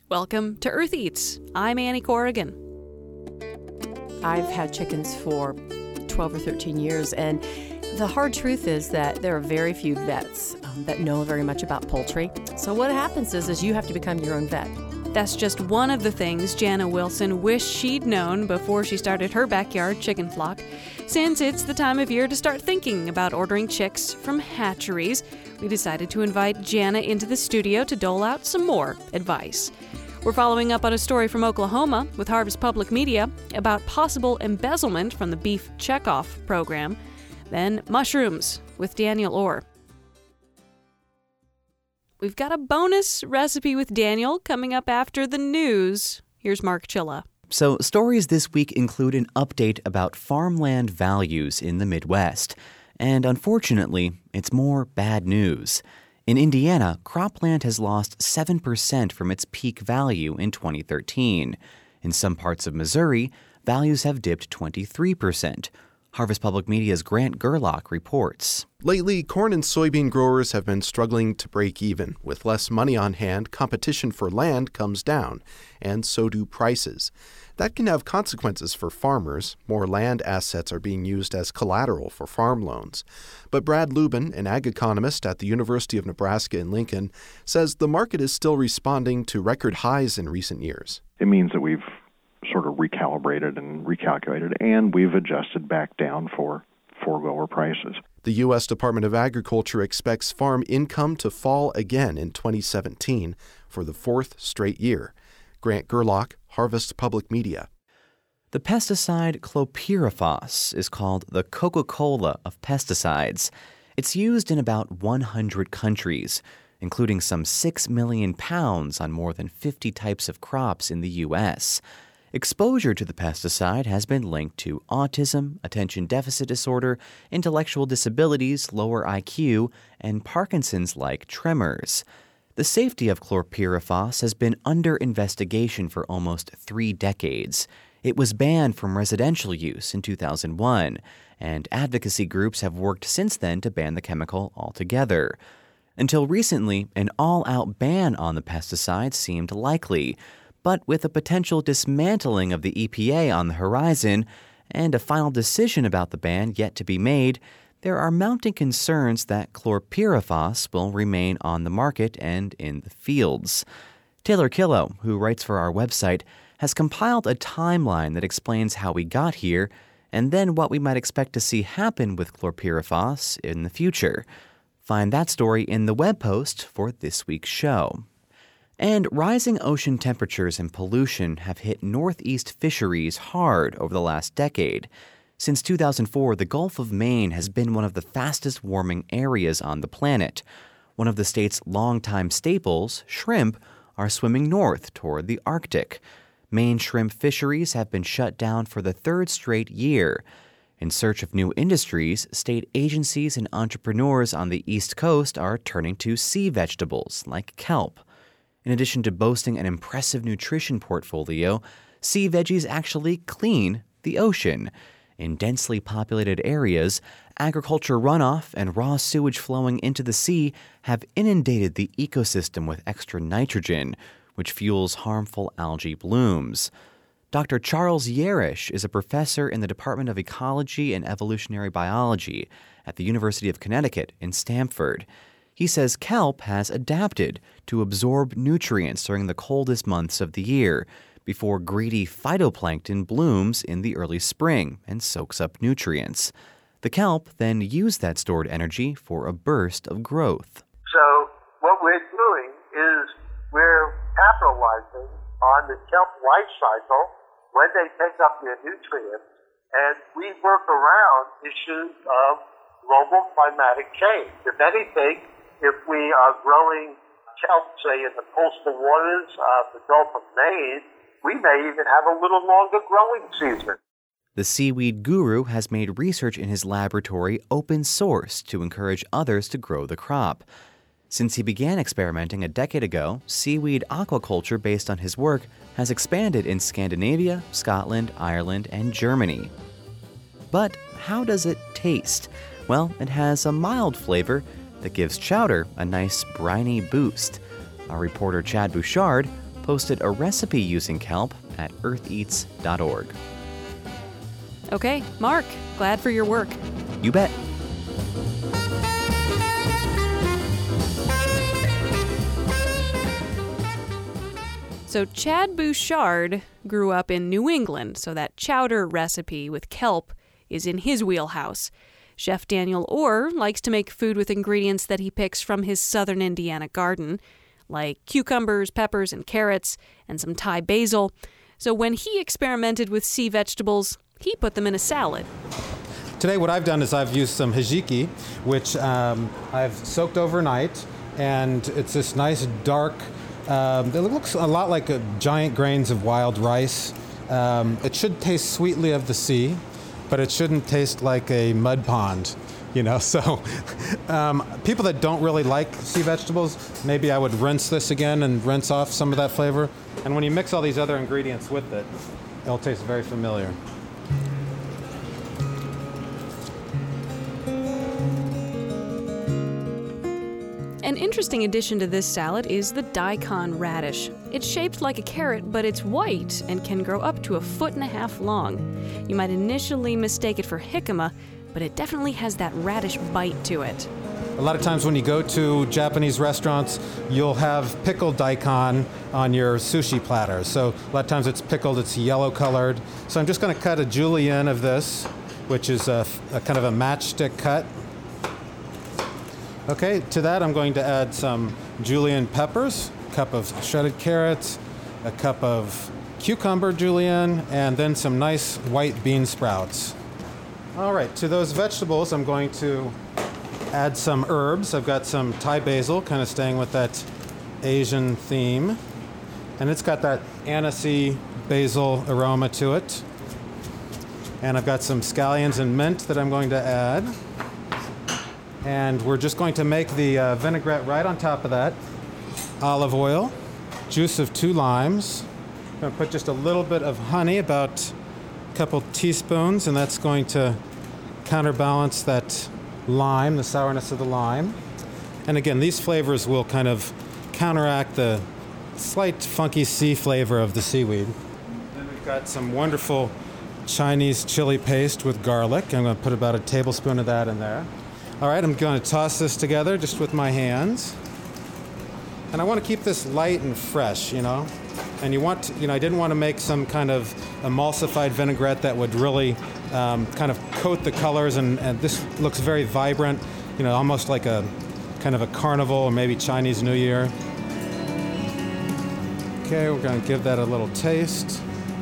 Welcome to Earth Eats. I'm Annie Corrigan. I've had chickens for 12 or 13 years, and the hard truth is that there are very few vets that know very much about poultry. So what happens is you have to become your own vet. That's just one of the things Jana Wilson wished she'd known before she started her backyard chicken flock. Since it's the time of year to start thinking about ordering chicks from hatcheries, we decided to invite Jana into the studio to dole out some more advice. We're following up on a story from Oklahoma with Harvest Public Media about possible embezzlement from the beef checkoff program. Then mushrooms with Daniel Orr. We've got a bonus recipe with Daniel coming up after the news. Here's Mark Chilla. So, stories this week include an update about farmland values in the Midwest. And unfortunately, it's more bad news. In Indiana, cropland has lost 7% from its peak value in 2013. In some parts of Missouri, values have dipped 23%. Harvest Public Media's Grant Gerlach reports. Lately, corn and soybean growers have been struggling to break even. With less money on hand, competition for land comes down, and so do prices. That can have consequences for farmers. More land assets are being used as collateral for farm loans. But Brad Lubin, an ag economist at the University of Nebraska in Lincoln, says the market is still responding to record highs in recent years. It means that we've sort of recalibrated and recalculated, and we've adjusted back down for lower prices. The U.S. Department of Agriculture expects farm income to fall again in 2017 for the fourth straight year. Grant Gerlach, Harvest Public Media. The pesticide chlorpyrifos is called the Coca-Cola of pesticides. It's used in about 100 countries, including some 6 million pounds on more than 50 types of crops in the U.S. Exposure to the pesticide has been linked to autism, attention deficit disorder, intellectual disabilities, lower IQ, and Parkinson's-like tremors. The safety of chlorpyrifos has been under investigation for almost 3 decades. It was banned from residential use in 2001, and advocacy groups have worked since then to ban the chemical altogether. Until recently, an all-out ban on the pesticide seemed likely. But with a potential dismantling of the EPA on the horizon and a final decision about the ban yet to be made, there are mounting concerns that chlorpyrifos will remain on the market and in the fields. Taylor Killow, who writes for our website, has compiled a timeline that explains how we got here and then what we might expect to see happen with chlorpyrifos in the future. Find that story in the web post for this week's show. And rising ocean temperatures and pollution have hit northeast fisheries hard over the last decade. Since 2004, the Gulf of Maine has been one of the fastest warming areas on the planet. One of the state's longtime staples, shrimp, are swimming north toward the Arctic. Maine shrimp fisheries have been shut down for the 3rd straight year. In search of new industries, state agencies and entrepreneurs on the East Coast are turning to sea vegetables like kelp. In addition to boasting an impressive nutrition portfolio, sea veggies actually clean the ocean. In densely populated areas, agriculture runoff and raw sewage flowing into the sea have inundated the ecosystem with extra nitrogen, which fuels harmful algae blooms. Dr. Charles Yerish is a professor in the Department of Ecology and Evolutionary Biology at the University of Connecticut in Stamford. He says kelp has adapted to absorb nutrients during the coldest months of the year before greedy phytoplankton blooms in the early spring and soaks up nutrients. The kelp then used that stored energy for a burst of growth. So what we're doing is we're capitalizing on the kelp life cycle when they take up their nutrients, and we work around issues of global climatic change. If anything, if we are growing kelp, say, in the coastal waters of the Gulf of Maine, we may even have a little longer growing season. The seaweed guru has made research in his laboratory open source to encourage others to grow the crop. Since he began experimenting a decade ago, seaweed aquaculture based on his work has expanded in Scandinavia, Scotland, Ireland, and Germany. But how does it taste? Well, it has a mild flavor that gives chowder a nice briny boost. Our reporter Chad Bouchard posted a recipe using kelp at eartheats.org. Okay, Mark, glad for your work. You bet. So Chad Bouchard grew up in New England, so that chowder recipe with kelp is in his wheelhouse. Chef Daniel Orr likes to make food with ingredients that he picks from his southern Indiana garden, like cucumbers, peppers, and carrots, and some Thai basil. So when he experimented with sea vegetables, he put them in a salad. Today what I've done is I've used some hijiki, which I've soaked overnight, and it's this nice dark, it looks a lot like giant grains of wild rice. It should taste sweetly of the sea, but it shouldn't taste like a mud pond, So people that don't really like sea vegetables, maybe I would rinse this again and rinse off some of that flavor. And when you mix all these other ingredients with it, it'll taste very familiar. An interesting addition to this salad is the daikon radish. It's shaped like a carrot, but it's white and can grow up to 1.5 feet long. You might initially mistake it for jicama, but it definitely has that radish bite to it. A lot of times when you go to Japanese restaurants, you'll have pickled daikon on your sushi platter. So a lot of times it's pickled, it's yellow colored. So I'm just going to cut a julienne of this, which is a kind of a matchstick cut. Okay, to that I'm going to add some julienne peppers, a cup of shredded carrots, a cup of cucumber julienne, and then some nice white bean sprouts. All right, to those vegetables I'm going to add some herbs. I've got some Thai basil, kind of staying with that Asian theme. And it's got that anisey basil aroma to it. And I've got some scallions and mint that I'm going to add. And we're just going to make the vinaigrette right on top of that. Olive oil, juice of 2 limes. I'm going to put just a little bit of honey, about a couple teaspoons, and that's going to counterbalance that lime, the sourness of the lime. And again, these flavors will kind of counteract the slight funky sea flavor of the seaweed. Then we've got some wonderful Chinese chili paste with garlic. I'm going to put about a tablespoon of that in there. All right, I'm going to toss this together just with my hands. And I want to keep this light and fresh, And you want to, I didn't want to make some kind of emulsified vinaigrette that would really kind of coat the colors. And this looks very vibrant, almost like a kind of a carnival or maybe Chinese New Year. Okay, we're going to give that a little taste.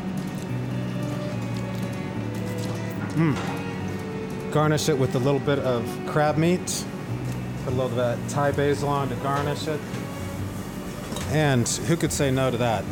Garnish it with a little bit of crab meat. Put a little bit of Thai basil on to garnish it. And who could say no to that?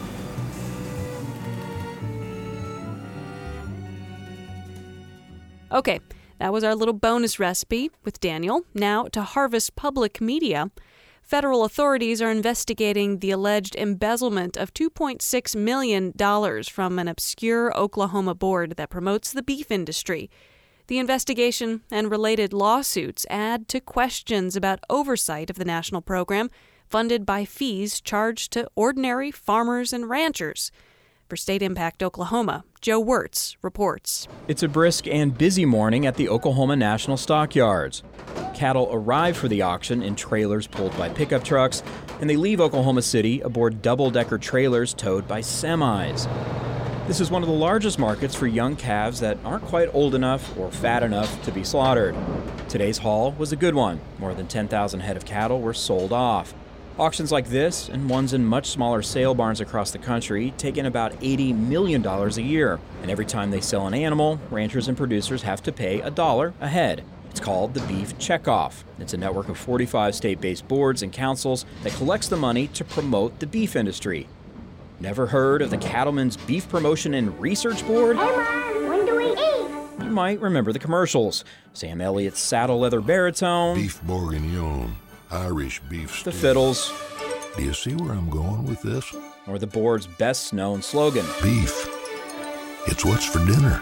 Okay, that was our little bonus recipe with Daniel. Now to Harvest Public Media. Federal authorities are investigating the alleged embezzlement of $2.6 million from an obscure Oklahoma board that promotes the beef industry. The investigation and related lawsuits add to questions about oversight of the national program, funded by fees charged to ordinary farmers and ranchers. For State Impact Oklahoma, Joe Wirtz reports. It's a brisk and busy morning at the Oklahoma National Stockyards. Cattle arrive for the auction in trailers pulled by pickup trucks, and they leave Oklahoma City aboard double-decker trailers towed by semis. This is one of the largest markets for young calves that aren't quite old enough or fat enough to be slaughtered. Today's haul was a good one. More than 10,000 head of cattle were sold off. Auctions like this, and ones in much smaller sale barns across the country, take in about $80 million a year. And every time they sell an animal, ranchers and producers have to pay $1 a head. It's called the Beef Checkoff. It's a network of 45 state-based boards and councils that collects the money to promote the beef industry. Never heard of the Cattlemen's Beef Promotion and Research Board? Hey, Mom, when do we eat? You might remember the commercials. Sam Elliott's saddle leather baritone. Beef bourguignon, Irish beef stew. The fiddles. Do you see where I'm going with this? Or the board's best-known slogan. Beef. It's what's for dinner.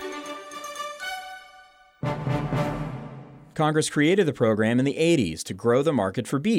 Congress created the program in the 80s to grow the market for beef.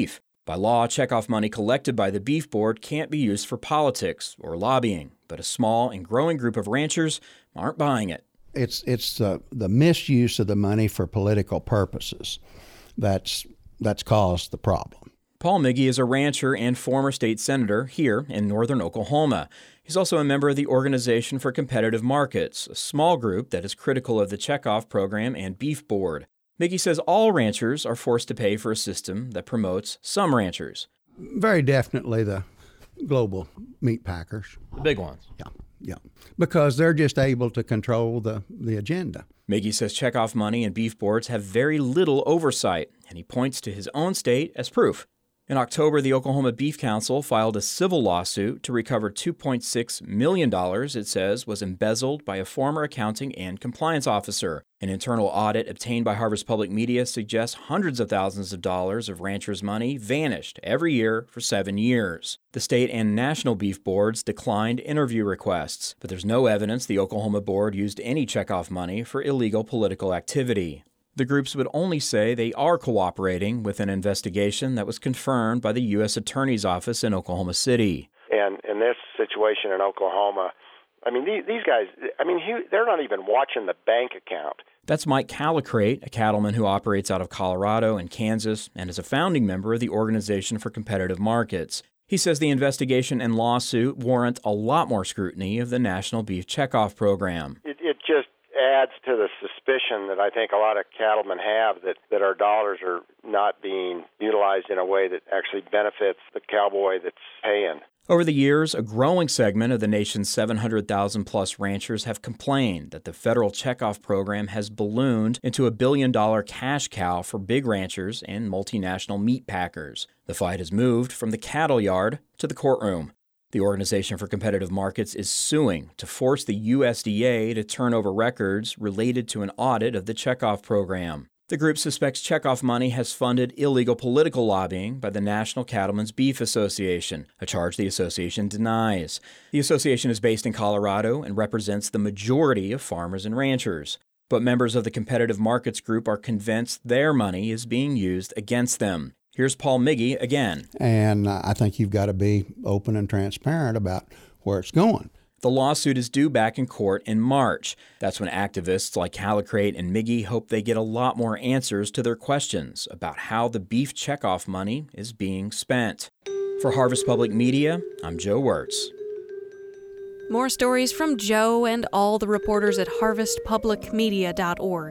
By law, checkoff money collected by the Beef Board can't be used for politics or lobbying, but a small and growing group of ranchers aren't buying it. It's the misuse of the money for political purposes that's caused the problem. Paul Miggy is a rancher and former state senator here in northern Oklahoma. He's also a member of the Organization for Competitive Markets, a small group that is critical of the checkoff program and Beef Board. Miggy says all ranchers are forced to pay for a system that promotes some ranchers. Very definitely the global meat packers. The big ones. Yeah. Because they're just able to control the agenda. Miggy says checkoff money and beef boards have very little oversight, and he points to his own state as proof. In October, the Oklahoma Beef Council filed a civil lawsuit to recover $2.6 million it says was embezzled by a former accounting and compliance officer. An internal audit obtained by Harvest Public Media suggests hundreds of thousands of dollars of ranchers' money vanished every year for 7 years. The state and national beef boards declined interview requests, but there's no evidence the Oklahoma board used any checkoff money for illegal political activity. The groups would only say they are cooperating with an investigation that was confirmed by the U.S. Attorney's Office in Oklahoma City. And in this situation in Oklahoma, I mean, these guys, they're not even watching the bank account. That's Mike Calicrate, a cattleman who operates out of Colorado and Kansas and is a founding member of the Organization for Competitive Markets. He says the investigation and lawsuit warrant a lot more scrutiny of the National Beef Checkoff Program. It just adds to the suspicion that I think a lot of cattlemen have that our dollars are not being utilized in a way that actually benefits the cowboy that's paying. Over the years, a growing segment of the nation's 700,000-plus ranchers have complained that the federal checkoff program has ballooned into a billion-dollar cash cow for big ranchers and multinational meat packers. The fight has moved from the cattle yard to the courtroom. The Organization for Competitive Markets is suing to force the USDA to turn over records related to an audit of the checkoff program. The group suspects checkoff money has funded illegal political lobbying by the National Cattlemen's Beef Association, a charge the association denies. The association is based in Colorado and represents the majority of farmers and ranchers. But members of the Competitive Markets group are convinced their money is being used against them. Here's Paul Miggy again. And I think you've got to be open and transparent about where it's going. The lawsuit is due back in court in March. That's when activists like Calicrate and Miggy hope they get a lot more answers to their questions about how the beef checkoff money is being spent. For Harvest Public Media, I'm Joe Wirtz. More stories from Joe and all the reporters at harvestpublicmedia.org.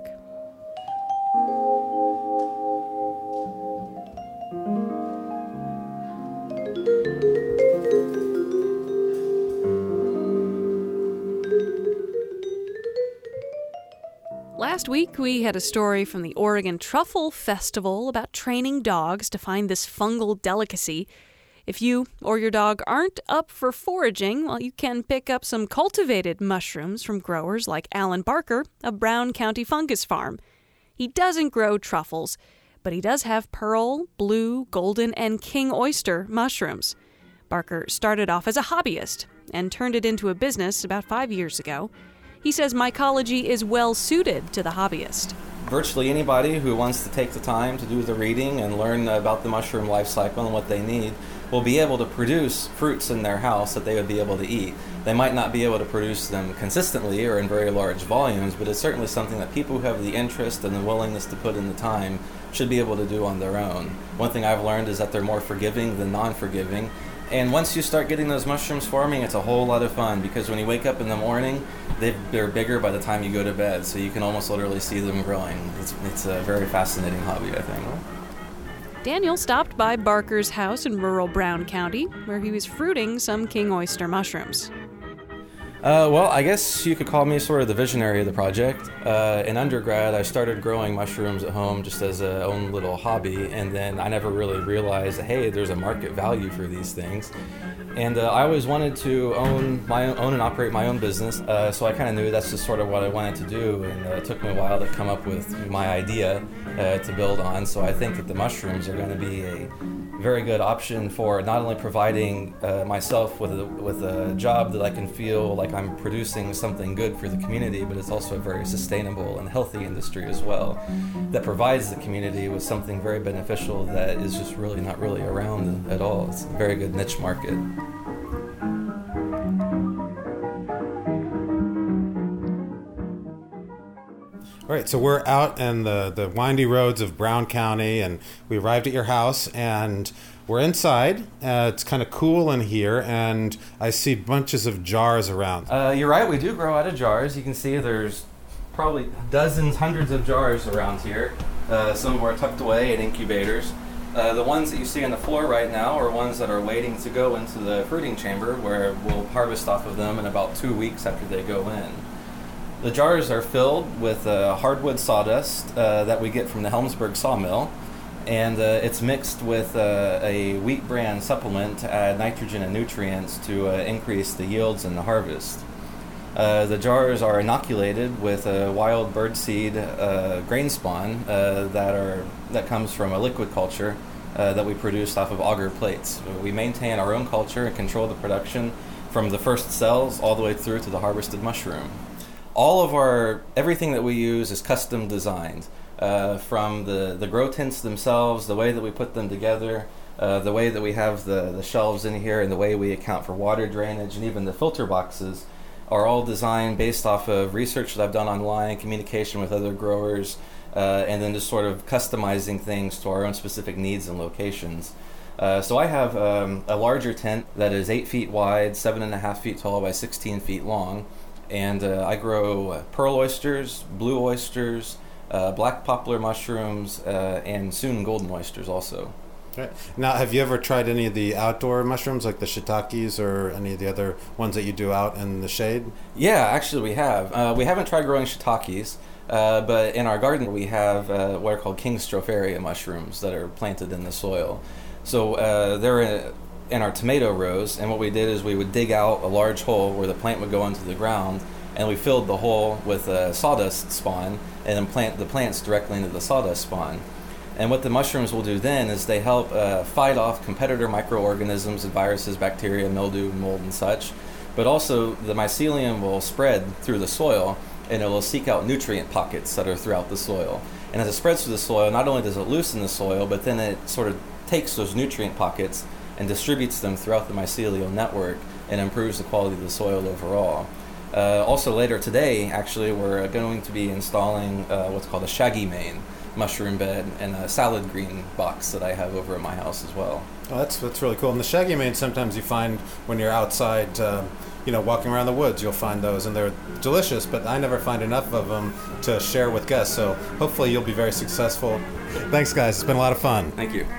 Last week, we had a story from the Oregon Truffle Festival about training dogs to find this fungal delicacy. If you or your dog aren't up for foraging, well, you can pick up some cultivated mushrooms from growers like Alan Barker of Brown County Fungus Farm. He doesn't grow truffles, but he does have pearl, blue, golden, and king oyster mushrooms. Barker started off as a hobbyist and turned it into a business about 5 years ago. He says mycology is well suited to the hobbyist. Virtually anybody who wants to take the time to do the reading and learn about the mushroom life cycle and what they need will be able to produce fruits in their house that they would be able to eat. They might not be able to produce them consistently or in very large volumes, but it's certainly something that people who have the interest and the willingness to put in the time should be able to do on their own. One thing I've learned is that they're more forgiving than non-forgiving. And once you start getting those mushrooms forming, it's a whole lot of fun because when you wake up in the morning, they're bigger by the time you go to bed, so you can almost literally see them growing. It's a very fascinating hobby, I think. Daniel stopped by Barker's house in rural Brown County, where he was fruiting some king oyster mushrooms. Well, I guess you could call me sort of the visionary of the project. In undergrad, I started growing mushrooms at home just as a own little hobby, and then I never really realized that, hey, there's a market value for these things. And I always wanted to own and operate my own business, so I kind of knew that's just sort of what I wanted to do, and it took me a while to come up with my idea to build on. So I think that the mushrooms are going to be a very good option for not only providing myself with a job that I can feel like I'm producing something good for the community, but it's also a very sustainable and healthy industry as well that provides the community with something very beneficial that is just really not really around at all. It's a very good niche market. All right, so we're out in the windy roads of Brown County, and we arrived at your house, and we're inside. It's kind of cool in here, and I see bunches of jars around. You're right, we do grow out of jars. You can see there's probably dozens, hundreds of jars around here. Some of them are tucked away in incubators. The ones that you see on the floor right now are ones that are waiting to go into the fruiting chamber, where we'll harvest off of them in about 2 weeks after they go in. The jars are filled with hardwood sawdust that we get from the Helmsburg sawmill, and it's mixed with a wheat bran supplement to add nitrogen and nutrients to increase the yields in the harvest. The jars are inoculated with wild birdseed grain spawn that comes from a liquid culture that we produce off of auger plates. We maintain our own culture and control the production from the first cells all the way through to the harvested mushroom. Everything that we use is custom designed, from the grow tents themselves, the way that we put them together, the way that we have the shelves in here, and the way we account for water drainage, and even the filter boxes are all designed based off of research that I've done online, communication with other growers, and then just sort of customizing things to our own specific needs and locations. So I have a larger tent that is 8 feet wide, 7.5 feet tall by 16 feet long. And I grow pearl oysters, blue oysters, black poplar mushrooms, and soon golden oysters also. Right. Now, have you ever tried any of the outdoor mushrooms, like the shiitakes or any of the other ones that you do out in the shade? Yeah, actually we have. We haven't tried growing shiitakes, but in our garden we have what are called King Stropharia mushrooms that are planted in the soil. So they're in our tomato rows, and what we did is we would dig out a large hole where the plant would go into the ground, and we filled the hole with sawdust spawn and then plant the plants directly into the sawdust spawn. And what the mushrooms will do then is they help fight off competitor microorganisms and viruses, bacteria, mildew, mold, and such. But also the mycelium will spread through the soil, and it will seek out nutrient pockets that are throughout the soil. And as it spreads through the soil, not only does it loosen the soil, but then it sort of takes those nutrient pockets and distributes them throughout the mycelial network and improves the quality of the soil overall. Also later today, actually, we're going to be installing what's called a shaggy mane mushroom bed and a salad green box that I have over at my house as well. Oh, that's really cool. And the shaggy mane, sometimes you find when you're outside, walking around the woods, you'll find those, and they're delicious, but I never find enough of them to share with guests, so hopefully you'll be very successful. Thanks, guys. It's been a lot of fun. Thank you.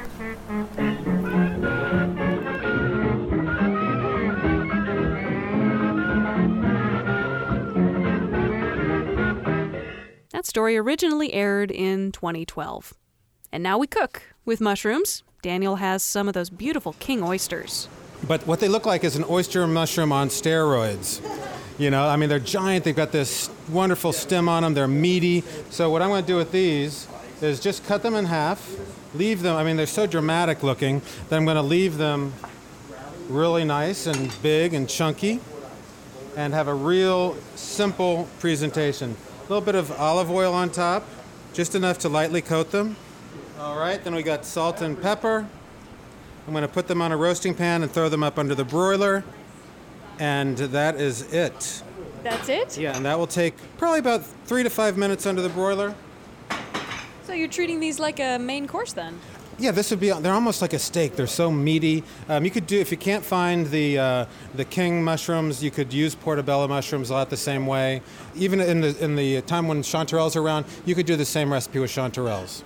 That story originally aired in 2012. And now we cook with mushrooms. Daniel has some of those beautiful king oysters. But what they look like is an oyster mushroom on steroids. They're giant. They've got this wonderful stem on them. They're meaty. So what I'm going to do with these is just cut them in half, leave them. They're so dramatic looking that I'm going to leave them really nice and big and chunky and have a real simple presentation. A little bit of olive oil on top, just enough to lightly coat them. All right, then we got salt and pepper. I'm going to put them on a roasting pan and throw them up under the broiler. And that is it. That's it? Yeah, and that will take probably about 3 to 5 minutes under the broiler. So you're treating these like a main course then? Yeah, they're almost like a steak. They're so meaty. You could do, if you can't find the king mushrooms, you could use portobello mushrooms a lot the same way. Even in the time when chanterelles are around, you could do the same recipe with chanterelles.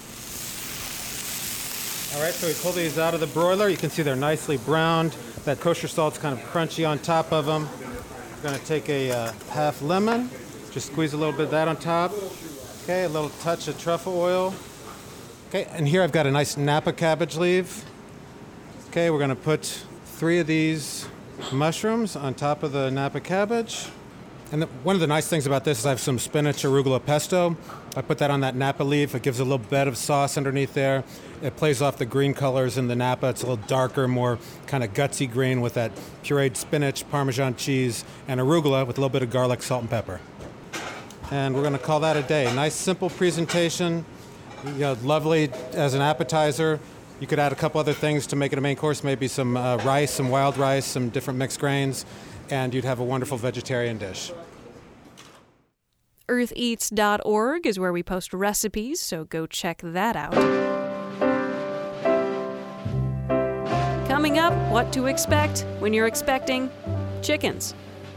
All right, so we pull these out of the broiler. You can see they're nicely browned. That kosher salt's kind of crunchy on top of them. We're going to take a half lemon, just squeeze a little bit of that on top. Okay, a little touch of truffle oil. Okay, and here I've got a nice Napa cabbage leaf. Okay, we're going to put 3 of these mushrooms on top of the Napa cabbage. And one of the nice things about this is I have some spinach arugula pesto. I put that on that Napa leaf. It gives a little bit of sauce underneath there. It plays off the green colors in the Napa. It's a little darker, more kind of gutsy green with that pureed spinach, Parmesan cheese, and arugula with a little bit of garlic, salt, and pepper. And we're going to call that a day. Nice, simple presentation. Lovely as an appetizer. You could add a couple other things to make it a main course, maybe some rice, some wild rice, some different mixed grains, and you'd have a wonderful vegetarian dish. EarthEats.org is where we post recipes, so go check that out. Coming up, what to expect when you're expecting chickens.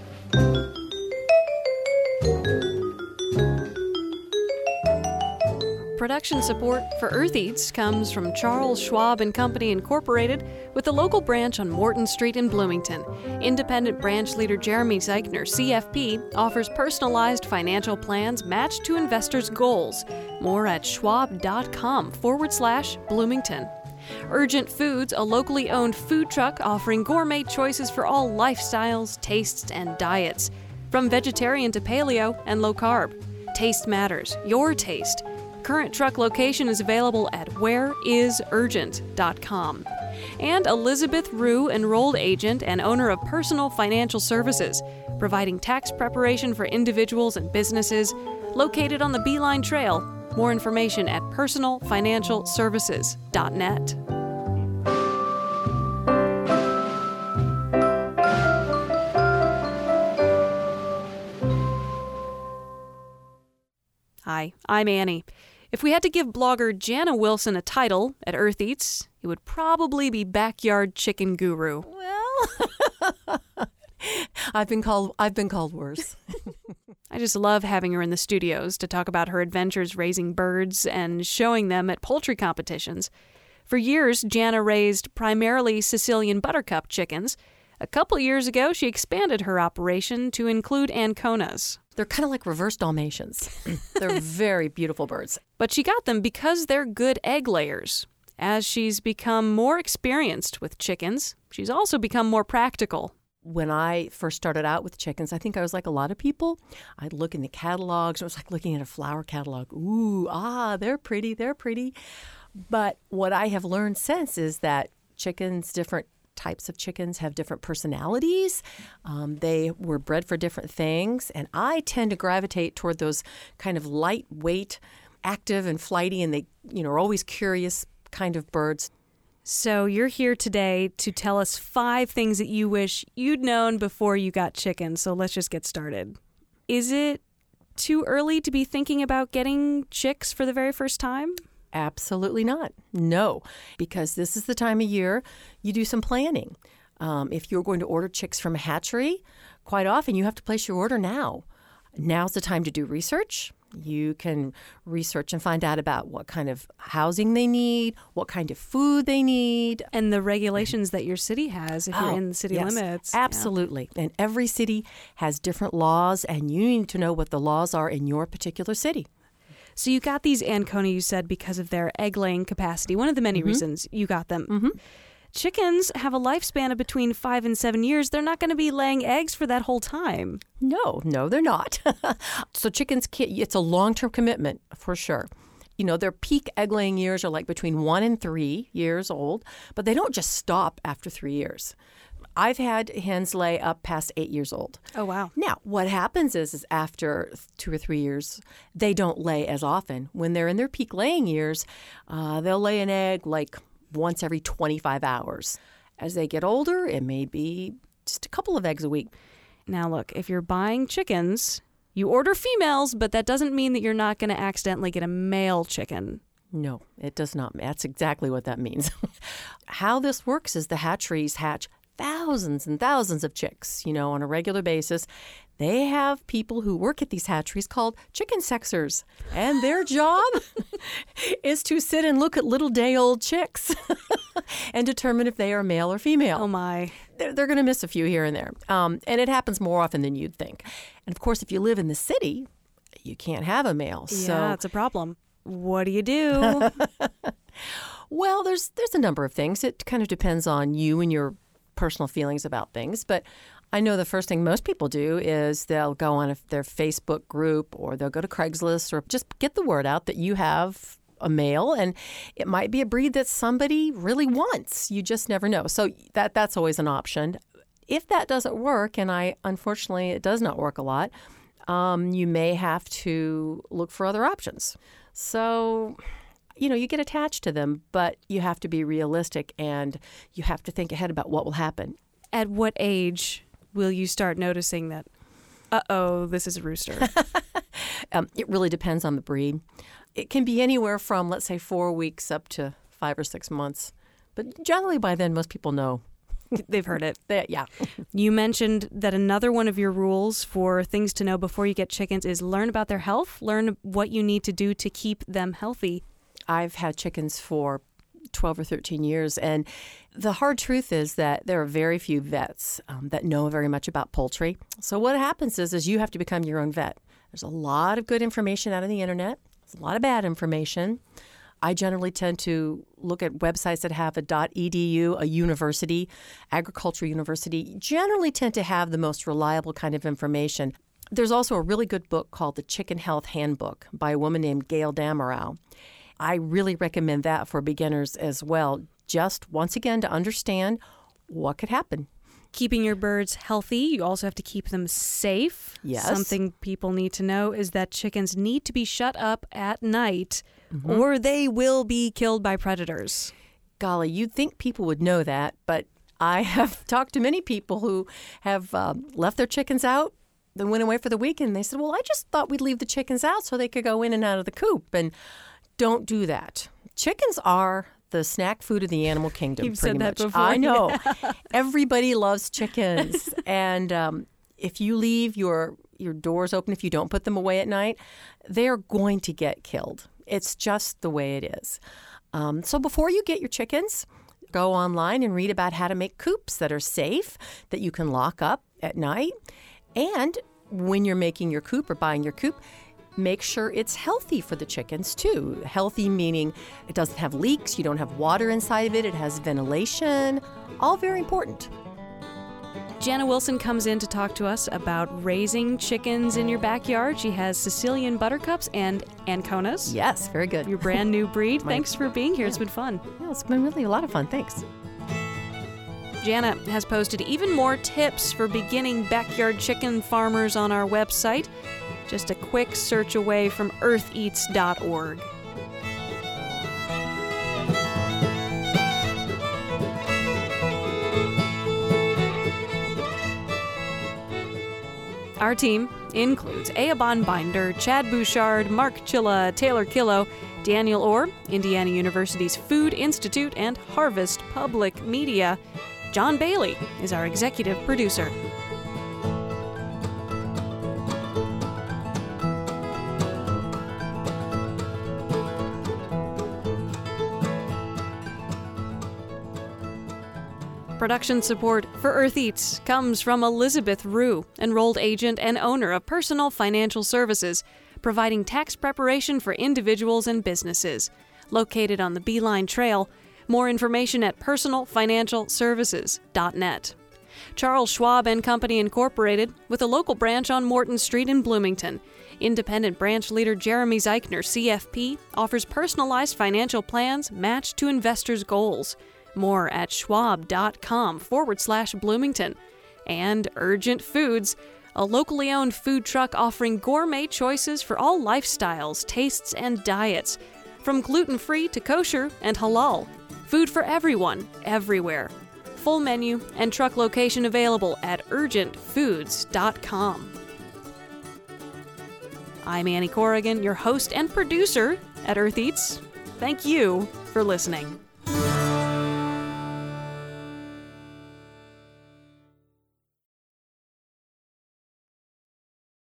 Production support for Earth Eats comes from Charles Schwab and Company Incorporated, with the local branch on Morton Street in Bloomington. Independent branch leader Jeremy Zeichner, CFP, offers personalized financial plans matched to investors' goals. More at schwab.com/Bloomington. Urgent Foods, a locally owned food truck offering gourmet choices for all lifestyles, tastes, and diets. From vegetarian to paleo and low carb. Taste matters. Your taste. Current truck location is available at whereisurgent.com. And Elizabeth Rue, enrolled agent and owner of Personal Financial Services, providing tax preparation for individuals and businesses, located on the Beeline Trail. More information at personalfinancialservices.net. Hi, I'm Annie. If we had to give blogger Jana Wilson a title at Earth Eats, it would probably be Backyard Chicken Guru. Well, I've been called worse. I just love having her in the studios to talk about her adventures raising birds and showing them at poultry competitions. For years, Jana raised primarily Sicilian buttercup chickens. A couple years ago, she expanded her operation to include Anconas. They're kind of like reverse Dalmatians. They're very beautiful birds. But she got them because they're good egg layers. As she's become more experienced with chickens, she's also become more practical. When I first started out with chickens, I think I was like a lot of people. I'd look in the catalogs. It was like looking at a flower catalog. Ooh, they're pretty, they're pretty. But what I have learned since is that chickens, different types of chickens, have different personalities. They were bred for different things. And I tend to gravitate toward those kind of lightweight, active and flighty, and they, are always curious kind of birds. So you're here today to tell us 5 things that you wish you'd known before you got chickens. So let's just get started. Is it too early to be thinking about getting chicks for the very first time? Absolutely not. No, because this is the time of year you do some planning. If you're going to order chicks from a hatchery, quite often you have to place your order now. Now's the time to do research. You can research and find out about what kind of housing they need, what kind of food they need. And the regulations that your city has if you're in the city limits. Absolutely. Yeah. And every city has different laws, and you need to know what the laws are in your particular city. So you got these Ancona, you said, because of their egg-laying capacity. One of the many reasons you got them. Mm-hmm. Chickens have a lifespan of between 5 and 7 years. They're not going to be laying eggs for that whole time. No, they're not. So chickens, it's a long-term commitment for sure. Their peak egg-laying years are like between 1 and 3 years old, but they don't just stop after 3 years. I've had hens lay up past 8 years old. Oh, wow. Now, what happens is after 2 or 3 years, they don't lay as often. When they're in their peak laying years, they'll lay an egg like once every 25 hours. As they get older, it may be just a couple of eggs a week. Now, look, if you're buying chickens, you order females, but that doesn't mean that you're not going to accidentally get a male chicken. No, it does not. That's exactly what that means. How this works is the hatcheries hatch thousands and thousands of chicks, on a regular basis. They have people who work at these hatcheries called chicken sexers, and their job is to sit and look at little day-old chicks and determine if they are male or female. Oh, my. They're going to miss a few here and there, and it happens more often than you'd think. And, of course, if you live in the city, you can't have a male. Yeah, it's a problem. What do you do? Well, there's a number of things. It kind of depends on you and your personal feelings about things, but I know the first thing most people do is they'll go on their Facebook group, or they'll go to Craigslist, or just get the word out that you have a male, and it might be a breed that somebody really wants. You just never know. So that's always an option. If that doesn't work, and unfortunately it does not work a lot, you may have to look for other options. So, you get attached to them, but you have to be realistic, and you have to think ahead about what will happen. At what age will you start noticing that, this is a rooster? It really depends on the breed. It can be anywhere from, let's say, 4 weeks up to 5 or 6 months. But generally by then, most people know. They've heard it. Yeah. You mentioned that another one of your rules for things to know before you get chickens is learn about their health, learn what you need to do to keep them healthy. I've had chickens for 12 or 13 years, and the hard truth is that there are very few vets that know very much about poultry. So what happens is you have to become your own vet. There's a lot of good information out on the internet. There's a lot of bad information. I generally tend to look at websites that have a .edu, a university, agriculture university, generally tend to have the most reliable kind of information. There's also a really good book called The Chicken Health Handbook by a woman named Gail Damerow. I really recommend that for beginners as well, just once again to understand what could happen. Keeping your birds healthy, you also have to keep them safe. Yes. Something people need to know is that chickens need to be shut up at night, or they will be killed by predators. Golly, you'd think people would know that, but I have talked to many people who have left their chickens out. They went away for the weekend. They said, well, I just thought we'd leave the chickens out so they could go in and out of the coop. And don't do that. Chickens are the snack food of the animal kingdom. You've said that before. I know. Everybody loves chickens. And if you leave your doors open, if you don't put them away at night, they're going to get killed. It's just the way it is. So before you get your chickens, go online and read about how to make coops that are safe, that you can lock up at night. And when you're making your coop or buying your coop, make sure it's healthy for the chickens, too. Healthy meaning it doesn't have leaks, you don't have water inside of it, it has ventilation, all very important. Jana Wilson comes in to talk to us about raising chickens in your backyard. She has Sicilian buttercups and Anconas. Yes, very good. Your brand new breed. Thanks for being here. It's been fun. Yeah, it's been really a lot of fun. Thanks. Jana has posted even more tips for beginning backyard chicken farmers on our website. Just a quick search away from eartheats.org. Our team includes Eoban Binder, Chad Bouchard, Mark Chilla, Taylor Killo, Daniel Orr, Indiana University's Food Institute, and Harvest Public Media. John Bailey is our executive producer. Production support for Earth Eats comes from Elizabeth Rue, enrolled agent and owner of Personal Financial Services, providing tax preparation for individuals and businesses. Located on the Beeline Trail. More information at personalfinancialservices.net. Charles Schwab and Company Incorporated, with a local branch on Morton Street in Bloomington. Independent branch leader Jeremy Zeichner, CFP, offers personalized financial plans matched to investors' goals. More at schwab.com/Bloomington. And Urgent Foods, a locally owned food truck offering gourmet choices for all lifestyles, tastes, and diets. From gluten-free to kosher and halal. Food for everyone, everywhere. Full menu and truck location available at urgentfoods.com. I'm Annie Corrigan, your host and producer at Earth Eats. Thank you for listening.